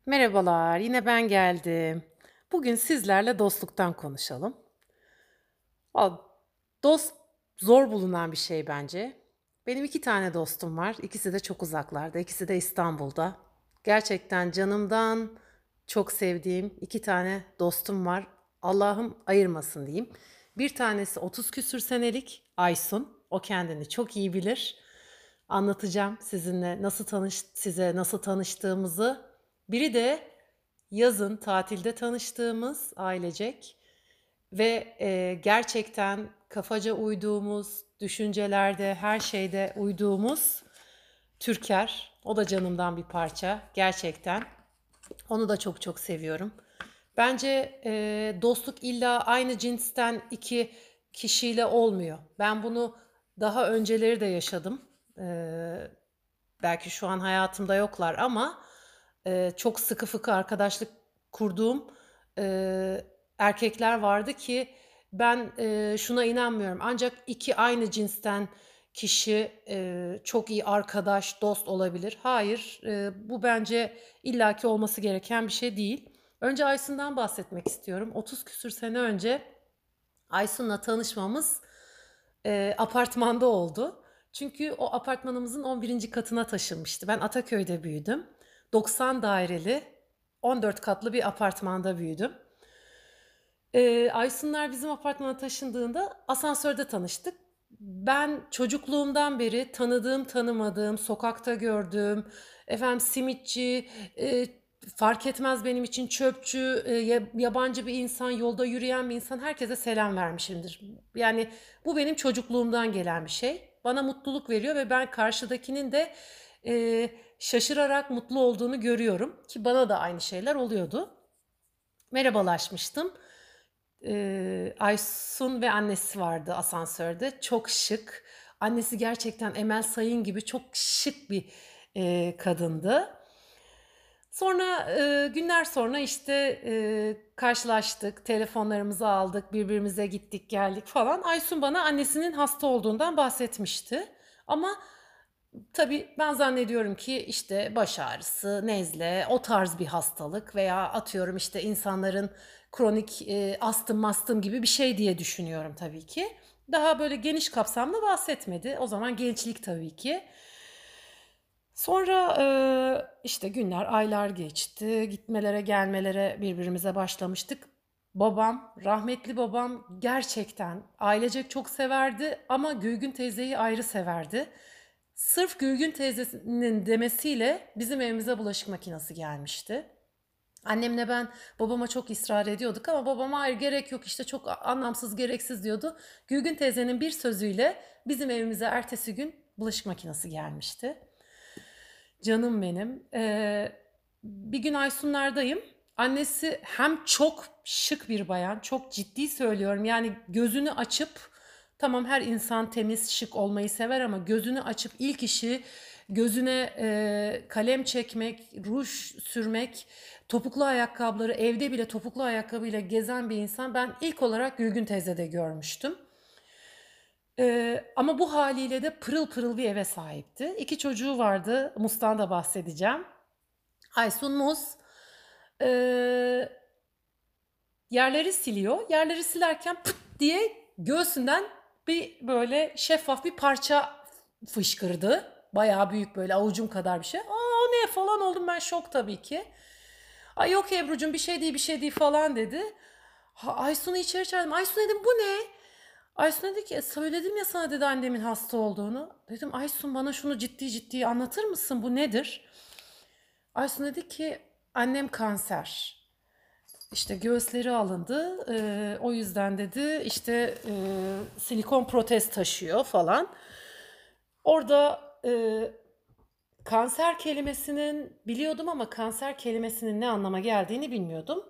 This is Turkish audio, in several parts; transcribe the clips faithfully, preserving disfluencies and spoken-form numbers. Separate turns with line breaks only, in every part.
Merhabalar, yine ben geldim. Bugün sizlerle dostluktan konuşalım. Valla dost zor bulunan bir şey bence. Benim iki tane dostum var. İkisi de çok uzaklarda. İkisi de İstanbul'da. Gerçekten canımdan çok sevdiğim iki tane dostum var. Allah'ım ayırmasın diyeyim. Bir tanesi otuz küsür senelik Aysun. O kendini çok iyi bilir. Anlatacağım sizinle nasıl tanış size nasıl tanıştığımızı. Biri de yazın tatilde tanıştığımız ailecek ve, eee, gerçekten kafaca uyduğumuz, düşüncelerde, her şeyde uyduğumuz Türker. O da canımdan bir parça gerçekten. Onu da çok çok seviyorum. Bence, eee, dostluk illa aynı cinsten iki kişiyle olmuyor. Ben bunu daha önceleri de yaşadım. Eee, belki şu an hayatımda yoklar ama, eee, çok sıkı fıkı arkadaşlık kurduğum, eee, erkekler vardı ki ben, eee, şuna inanmıyorum. Ancak iki aynı cinsten kişi, eee, çok iyi arkadaş, dost olabilir. Hayır, eee, bu bence illaki olması gereken bir şey değil. Önce Aysun'dan bahsetmek istiyorum. otuz küsür sene önce Aysun'la tanışmamız, eee, apartmanda oldu. Çünkü o apartmanımızın on birinci katına taşınmıştı. Ben Ataköy'de büyüdüm. doksan daireli, on dört katlı bir apartmanda büyüdüm. Eee, Aysunlar bizim apartmana taşındığında asansörde tanıştık. Ben çocukluğumdan beri tanıdığım, tanımadığım, sokakta gördüğüm, efendim simitçi, eee, fark etmez benim için çöpçü, eee, ya yabancı bir insan, yolda yürüyen bir insan herkese selam vermişimdir. Yani bu benim çocukluğumdan gelen bir şey. Bana mutluluk veriyor ve ben karşıdakinin de, eee, şaşırarak mutlu olduğunu görüyorum ki bana da aynı şeyler oluyordu. Merhabalaşmıştım. Eee, Aysun ve annesi vardı asansörde. Çok şık. Annesi gerçekten Emel Sayın gibi çok şık bir, eee, kadındı. Sonra, eee, günler sonra, işte, eee, karşılaştık, telefonlarımızı aldık, birbirimize gittik geldik falan. Aysun bana annesinin hasta olduğundan bahsetmişti ama tabii ben zannediyorum ki, işte, baş ağrısı, nezle, o tarz bir hastalık veya atıyorum, işte, insanların kronik, eee, astım mastım gibi bir şey diye düşünüyorum tabii ki. Daha böyle geniş kapsamlı bahsetmedi. O zaman gençlik tabii ki. Sonra, eee, işte, günler, aylar geçti. Gitmelere, gelmelere birbirimize başlamıştık. Babam, rahmetli babam gerçekten ailecek çok severdi ama Gülgün teyzeyi ayrı severdi. Sırf Gülgün teyzesinin demesiyle bizim evimize bulaşık makinesi gelmişti. Annemle ben babama çok ısrar ediyorduk ama babam hayır gerek yok işte çok anlamsız gereksiz diyordu. Gülgün teyzenin bir sözüyle bizim evimize ertesi gün bulaşık makinesi gelmişti. Canım benim. Ee, bir gün Aysunlardayım. Annesi hem çok şık bir bayan, çok ciddi söylüyorum. Yani gözünü açıp, tamam her insan temiz, şık olmayı sever ama gözünü açıp ilk işi gözüne e, kalem çekmek, ruj sürmek, topuklu ayakkabıları, evde bile topuklu ayakkabıyla gezen bir insan ben ilk olarak Gülgün teyzede görmüştüm. Eee, ama bu haliyle de pırıl pırıl bir eve sahipti. İki çocuğu vardı. Mus'tan da bahsedeceğim. Aysun Mus eee, yerleri siliyor. Yerleri silerken pıt diye göğsünden bir böyle şeffaf bir parça fışkırdı. Bayağı büyük böyle avucum kadar bir şey. Aa o ne falan oldum ben şok tabii ki. Ay yok Ebru'cum bir şey değil bir şey değil falan dedi. Ha, Aysun'u içeri çağırdım. Aysun dedim bu ne? Aysun dedi ki "E, söyledim ya sana dedi annemin hasta olduğunu. Dedim Aysun bana şunu ciddi ciddi anlatır mısın bu nedir? Aysun dedi ki annem kanser. İşte göğüsleri alındı. Eee, o yüzden dedi işte eee, silikon protez taşıyor falan. Orada eee, kanser kelimesinin biliyordum ama kanser kelimesinin ne anlama geldiğini bilmiyordum.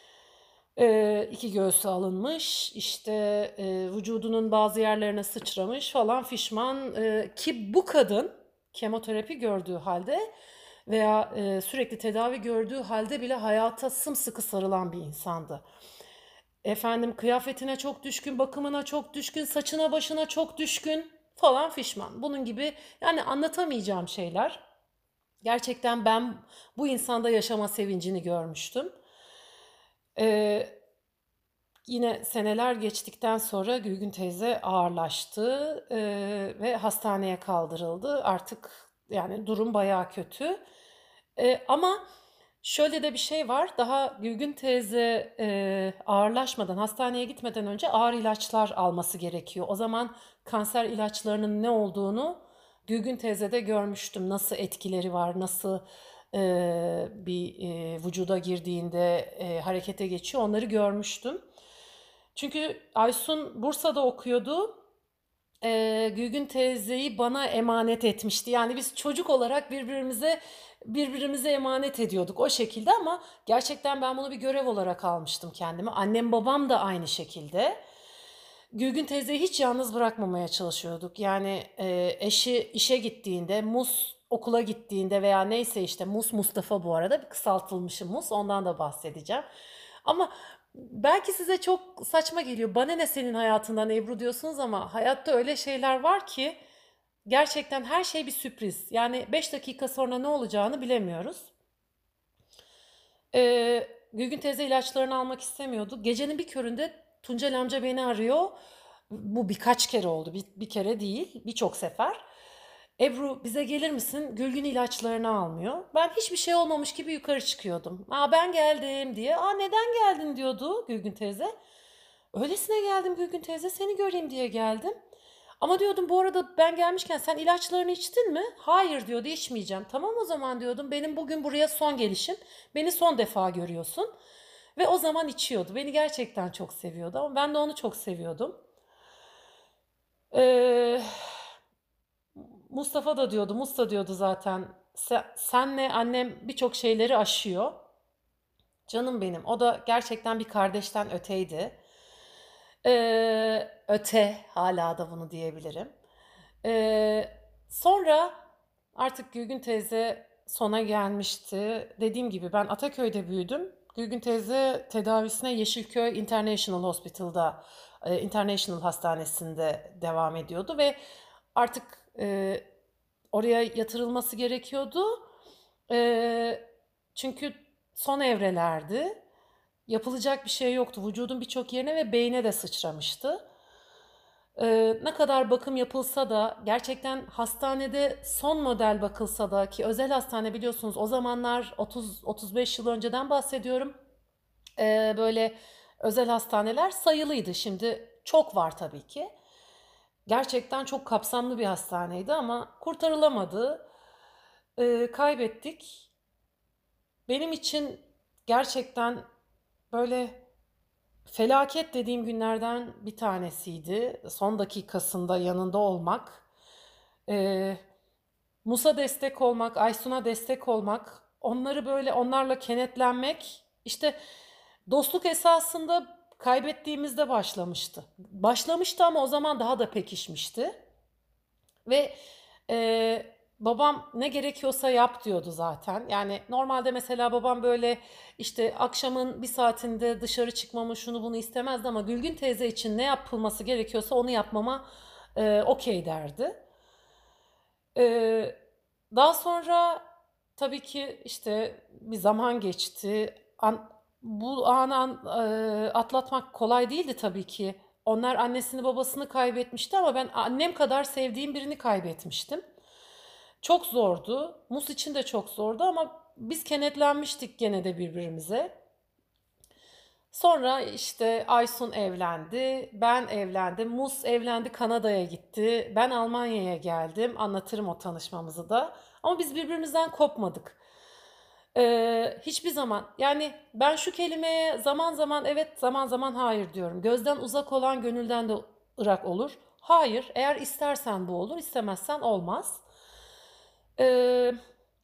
Eee, iki göğsü alınmış, işte, eee, vücudunun bazı yerlerine sıçramış falan fişman, eee, ki bu kadın kemoterapi gördüğü halde veya, eee, sürekli tedavi gördüğü halde bile hayata sımsıkı sarılan bir insandı. Efendim, kıyafetine çok düşkün, bakımına çok düşkün, saçına başına çok düşkün falan fişman. Bunun gibi, yani, anlatamayacağım şeyler. Gerçekten ben bu insanda yaşama sevincini görmüştüm. Eee, Yine seneler geçtikten sonra Gülgün teyze ağırlaştı, eee, ve hastaneye kaldırıldı. Artık yani durum bayağı kötü. Eee, ama şöyle de bir şey var. Daha Gülgün teyze eee, ağırlaşmadan, hastaneye gitmeden önce ağır ilaçlar alması gerekiyor. O zaman kanser ilaçlarının ne olduğunu Gülgün teyzede görmüştüm. Nasıl etkileri var, nasıl eee, bir eee, vücuda girdiğinde eee, harekete geçiyor, onları görmüştüm. Çünkü Aysun Bursa'da okuyordu. Ee, Gülgün teyzeyi bana emanet etmişti. Yani biz çocuk olarak birbirimize birbirimize emanet ediyorduk o şekilde, ama gerçekten ben bunu bir görev olarak almıştım kendime. Annem babam da aynı şekilde. Gülgün teyzeyi hiç yalnız bırakmamaya çalışıyorduk. Yani e, eşi işe gittiğinde, Mus okula gittiğinde veya neyse, işte Mus Mustafa, bu arada bir kısaltılmışı Mus, ondan da bahsedeceğim. Ama belki size çok saçma geliyor. Bana ne senin hayatından Ebru diyorsunuz, ama hayatta öyle şeyler var ki gerçekten her şey bir sürpriz. Yani beş dakika sonra ne olacağını bilemiyoruz. Ee, Gülgün teyze ilaçlarını almak istemiyordu. Gecenin bir köründe Tuncel amca beni arıyor. Bu birkaç kere oldu. Bir, bir kere değil, birçok sefer. Ebru, bize gelir misin? Gülgün ilaçlarını almıyor. Ben hiçbir şey olmamış gibi yukarı çıkıyordum. Aa, ben geldim diye. Aa, neden geldin diyordu Gülgün teyze. Öylesine geldim Gülgün teyze, seni göreyim diye geldim. Ama diyordum, bu arada ben gelmişken sen ilaçlarını içtin mi? Hayır diyordu, içmeyeceğim. Tamam o zaman diyordum, benim bugün buraya son gelişim. Beni son defa görüyorsun. Ve o zaman içiyordu. Beni gerçekten çok seviyordu, ama ben de onu çok seviyordum. Ee, Mustafa da diyordu, Musta diyordu zaten. "Sen- Senle annem birçok şeyleri aşıyor. Canım benim. O da gerçekten bir kardeşten öteydi. Ee, öte, hala da bunu diyebilirim. Ee, Sonra artık Gülgün teyze sona gelmişti. Dediğim gibi ben Ataköy'de büyüdüm. Gülgün teyze tedavisine Yeşilköy International Hospital'da, e, International Hastanesi'nde devam ediyordu ve artık e, oraya yatırılması gerekiyordu. E, Çünkü son evrelerdi. Yapılacak bir şey yoktu. Vücudun birçok yerine ve beyne de sıçramıştı. Ee, ne kadar bakım yapılsa da, gerçekten hastanede son model bakılsa da, ki özel hastane biliyorsunuz o zamanlar, otuz otuz beş yıl önceden bahsediyorum. Ee, böyle özel hastaneler sayılıydı. Şimdi çok var tabii ki. Gerçekten çok kapsamlı bir hastaneydi ama kurtarılamadı. Ee, kaybettik. Benim için gerçekten böyle felaket dediğim günlerden bir tanesiydi. Son dakikasında yanında olmak, eee, Mus'a destek olmak, Aysun'a destek olmak, onları böyle onlarla kenetlenmek, işte dostluk esasında kaybettiğimizde başlamıştı. Başlamıştı ama o zaman daha da pekişmişti. Ve eee, babam ne gerekiyorsa yap diyordu zaten. Yani normalde mesela babam böyle işte akşamın bir saatinde dışarı çıkmamı, şunu bunu istemezdi, ama Gülgün teyze için ne yapılması gerekiyorsa onu yapmama eee okey derdi. Eee, Daha sonra tabii ki işte bir zaman geçti. An- bu anı an- eee, atlatmak kolay değildi tabii ki. Onlar annesini babasını kaybetmişti, ama ben annem kadar sevdiğim birini kaybetmiştim. Çok zordu. Mus için de çok zordu, ama biz kenetlenmiştik gene de birbirimize. Sonra işte Aysun evlendi, ben evlendim, Mus evlendi, Kanada'ya gitti, ben Almanya'ya geldim. Anlatırım o tanışmamızı da. Ama biz birbirimizden kopmadık. Ee, hiçbir zaman, yani ben şu kelimeye zaman zaman evet, zaman zaman hayır diyorum. Gözden uzak olan gönülden de ırak olur. Hayır, eğer istersen bu olur, istemezsen olmaz. Ee,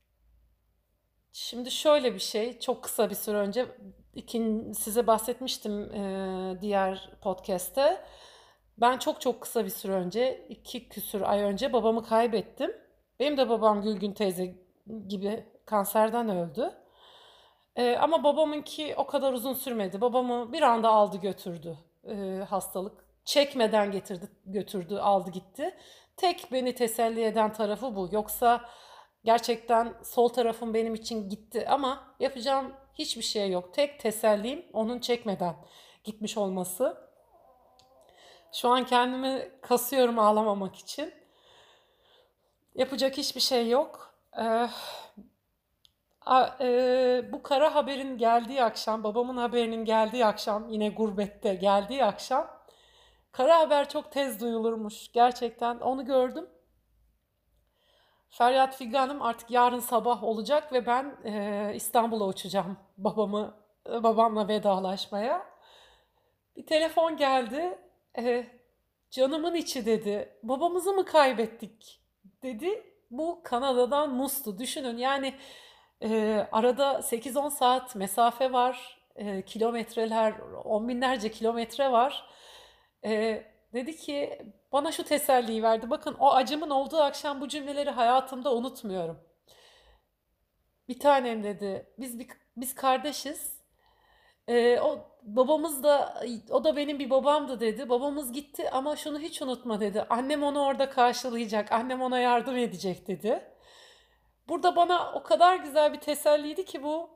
Şimdi şöyle bir şey, çok kısa bir süre önce ikin, size bahsetmiştim e, diğer podcast'te. Ben çok çok kısa bir süre önce, iki küsür ay önce babamı kaybettim. Benim de babam Gülgün teyze gibi kanserden öldü. E, ama babamınki o kadar uzun sürmedi. Babamı bir anda aldı götürdü e, hastalık. Çekmeden getirdi, götürdü, aldı gitti. Tek beni teselli eden tarafı bu. Yoksa Gerçekten sol tarafım benim için gitti ama yapacağım hiçbir şey yok. Tek tesellim onun çekmeden gitmiş olması. Şu an kendimi kasıyorum ağlamamak için. Yapacak hiçbir şey yok. Ee, a- e, bu kara haberin geldiği akşam, babamın haberinin geldiği akşam, yine gurbette geldiği akşam, kara haber çok tez duyulurmuş. Gerçekten onu gördüm. Feryat Figanım artık yarın sabah olacak ve ben e, İstanbul'a uçacağım babamı e, babamla vedalaşmaya. Bir telefon geldi. E, canımın içi dedi. Babamızı mı kaybettik dedi. Bu Kanada'dan Mus'tu. Düşünün yani e, arada sekiz on saat mesafe var. E, kilometreler, on binlerce kilometre var. E, dedi ki bana şu teselliyi verdi. Bakın o acımın olduğu akşam bu cümleleri hayatımda unutmuyorum. Bir tanem dedi. Biz bir, biz kardeşiz. Ee, o babamız da o da benim bir babamdı dedi. Babamız gitti ama şunu hiç unutma dedi. Annem onu orada karşılayacak. Annem ona yardım edecek dedi. Burada bana o kadar güzel bir teselliydi ki bu.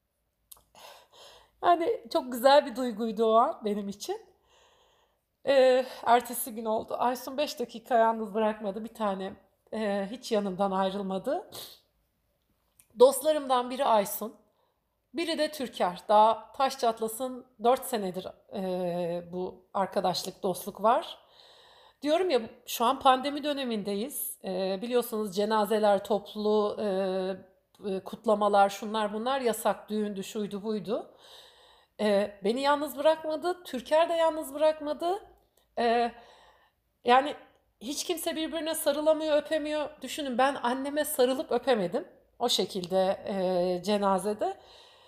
Yani çok güzel bir duyguydu o an benim için. Ee, ertesi gün oldu. Aysun beş dakika yalnız bırakmadı bir tane. Ee, hiç yanımdan ayrılmadı. Dostlarımdan biri Aysun. Biri de Türker. Daha taş çatlasın dört senedir eee, bu arkadaşlık, dostluk var. Diyorum ya şu an pandemi dönemindeyiz. Eee, biliyorsunuz cenazeler, toplu eee, e, kutlamalar, şunlar bunlar yasak. Düğündü, şuydu, buydu. Eee, beni yalnız bırakmadı. Türker de yalnız bırakmadı. Eee, yani hiç kimse birbirine sarılamıyor, öpemiyor. Düşünün ben anneme sarılıp öpemedim. O şekilde eee, cenazede.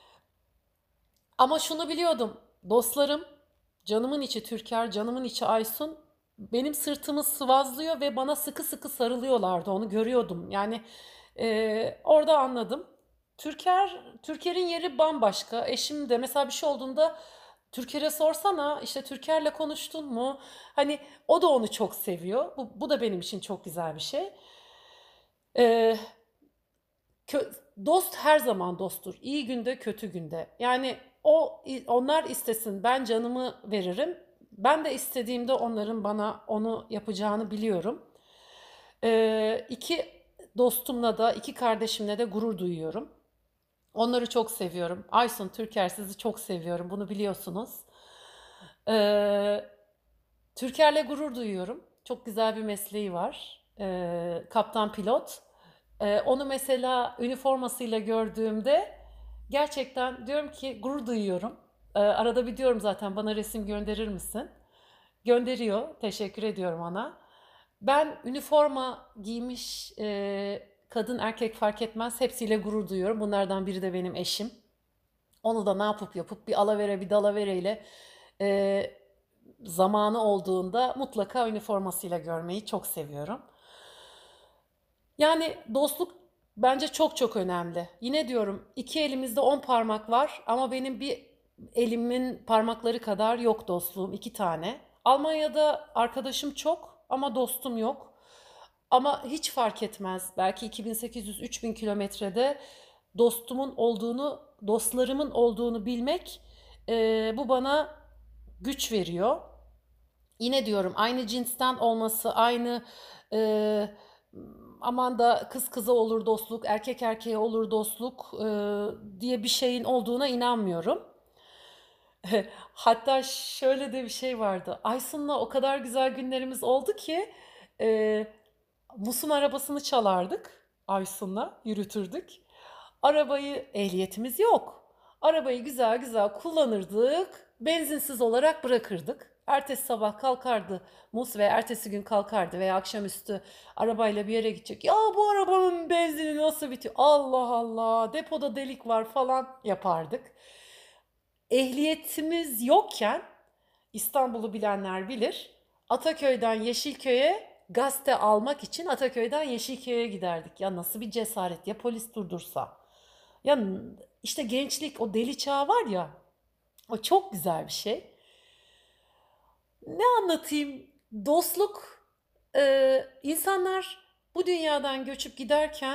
Ama şunu biliyordum. Dostlarım, canımın içi Türker, canımın içi Aysun benim sırtımı sıvazlıyor ve bana sıkı sıkı sarılıyorlardı. Onu görüyordum. Yani e, orada anladım. Türker, Türker'in yeri bambaşka. Eşim de mesela bir şey olduğunda Türker'e sorsana işte Türker'le konuştun mu? Hani o da onu çok seviyor. Bu, bu da benim için çok güzel bir şey. Ee, Kö- dost her zaman dosttur. İyi günde, kötü günde. Yani o onlar istesin, ben canımı veririm. Ben de istediğimde onların bana onu yapacağını biliyorum. Ee, iki dostumla da, iki kardeşimle de gurur duyuyorum. Onları çok seviyorum. Aysun, Türker sizi çok seviyorum. Bunu biliyorsunuz. Ee, Türker'le gurur duyuyorum. Çok güzel bir mesleği var. Ee, kaptan pilot. Ee, onu mesela üniformasıyla gördüğümde gerçekten diyorum ki gurur duyuyorum. Ee, arada bir diyorum zaten bana resim gönderir misin? Gönderiyor. Teşekkür ediyorum ona. Ben üniforma giymiş e, kadın erkek fark etmez hepsiyle gurur duyuyorum. Bunlardan biri de benim eşim. Onu da ne yapıp yapıp bir alavere bir dalavereyle e, zamanı olduğunda mutlaka üniformasıyla görmeyi çok seviyorum. Yani dostluk bence çok çok önemli. Yine diyorum iki elimizde on parmak var ama benim bir elimin parmakları kadar yok dostluğum iki tane. Almanya'da arkadaşım çok ama dostum yok. Ama hiç fark etmez. Belki iki bin sekiz yüz-üç bin kilometrede dostumun olduğunu, dostlarımın olduğunu bilmek e, bu bana güç veriyor. Yine diyorum aynı cinsten olması, aynı e, aman da kız kıza olur dostluk, erkek erkeğe olur dostluk e, diye bir şeyin olduğuna inanmıyorum. Hatta şöyle de bir şey vardı. Aysun'la o kadar güzel günlerimiz oldu ki e, Mus'un arabasını çalardık. Aysun'la yürütürdük. Arabayı ehliyetimiz yok. Arabayı güzel güzel kullanırdık. Benzinsiz olarak bırakırdık. Ertesi sabah kalkardı Mus ve ertesi gün kalkardı veya akşamüstü arabayla bir yere gidecek. Ya bu arabanın benzini nasıl bitiyor? Allah Allah depoda delik var falan yapardık. Ehliyetimiz yokken İstanbul'u bilenler bilir. Ataköy'den Yeşilköy'e gazete almak için Ataköy'den Yeşilköy'e giderdik. Ya nasıl bir cesaret ya polis durdursa. Ya işte gençlik o deli çağı var ya o çok güzel bir şey. Ne anlatayım? Dostluk, e, insanlar bu dünyadan göçüp giderken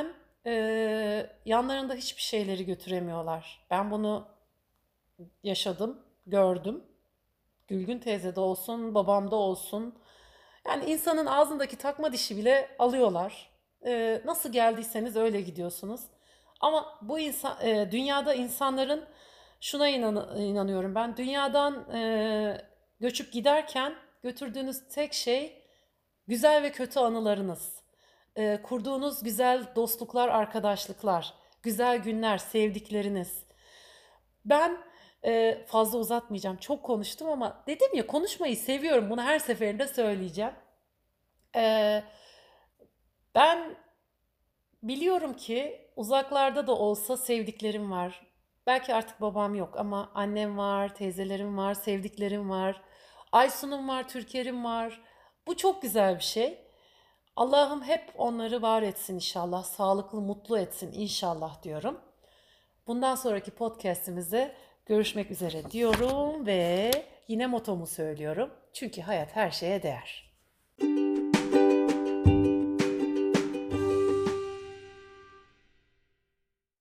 Eee, yanlarında hiçbir şeyleri götüremiyorlar. Ben bunu yaşadım, gördüm. Gülgün teyzede olsun, babamda olsun. Yani insanın ağzındaki takma dişi bile alıyorlar. Ee, nasıl geldiyseniz öyle gidiyorsunuz. Ama bu insan, e, dünyada insanların şuna inan- inanıyorum ben. Dünyadan e, göçüp giderken götürdüğünüz tek şey güzel ve kötü anılarınız. E, kurduğunuz güzel dostluklar, arkadaşlıklar, güzel günler, sevdikleriniz. Ben e, fazla uzatmayacağım. Çok konuştum ama dedim ya konuşmayı seviyorum. Bunu her seferinde söyleyeceğim. E, ben biliyorum ki uzaklarda da olsa sevdiklerim var. Belki artık babam yok ama annem var, teyzelerim var, sevdiklerim var. Aysun'um var, Türker'im var. Bu çok güzel bir şey. Allah'ım hep onları var etsin inşallah. Sağlıklı, mutlu etsin inşallah diyorum. Bundan sonraki podcast'imizde görüşmek üzere diyorum ve yine motomu söylüyorum. Çünkü hayat her şeye değer.